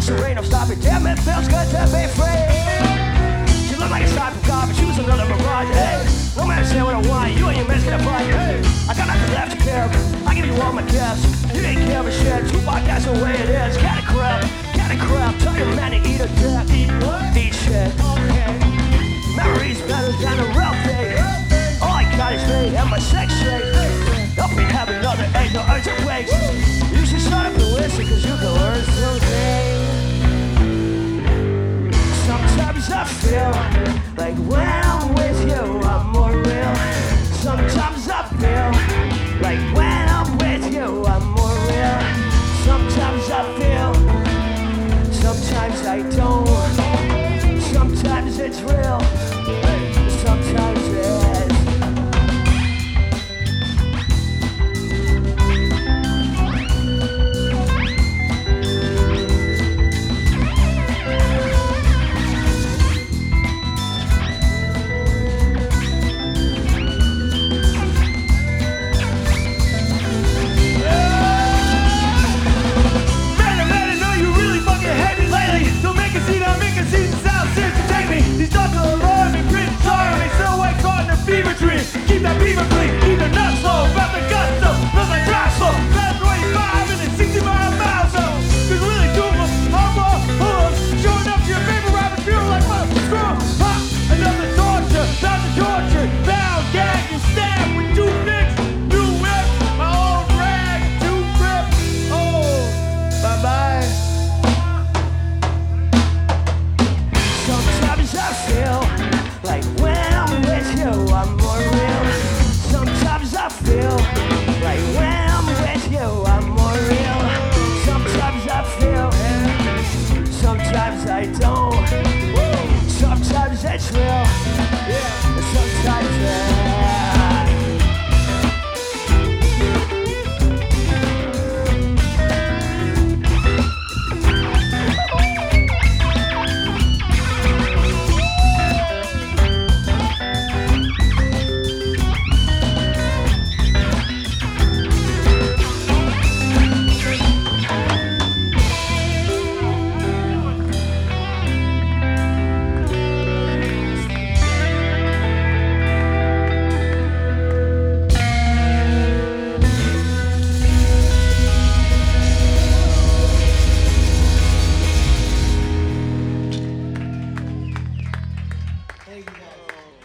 so ain't no stopping. Damn, it feels good to be free. She looked like a side from God, but she was another mirage. Hey, no matter say what I want, you and your man's gonna fight. Hey, I got nothing left to care. I give you all my gifts. You ain't care for shit. Tupac, that's the way it is. Cat of crap. Tell your man to eat a dick. Eat what? Eat shit. Okay. Memories better than a real thing. All I got is me and my sex shake. Help me have another egg, no urgent wakes. You should start up and listen, cause you can learn something. Sometimes I feel like when I'm with you, I'm more real. Sometimes I feel like when I'm with you, I'm more real. Sometimes I feel, sometimes I don't. Sometimes it's real, sometimes it is. Keep that beaver clean, keep the nuts low, about the guts up, feels like dry slow. Fast 25 and it's 60 miles so. Cause really do I'm all showing up to your favorite rapper, feel like my screw. Pop, another torture, time to torture. Bound, gagged, and stabbed with two nicks. New whip, my old rag, two grip. Oh, bye-bye. Sometimes I feel like when I'm with you, I'm more real. Sometimes I feel like when I'm with you, I'm more real. Sometimes I feel, sometimes I don't.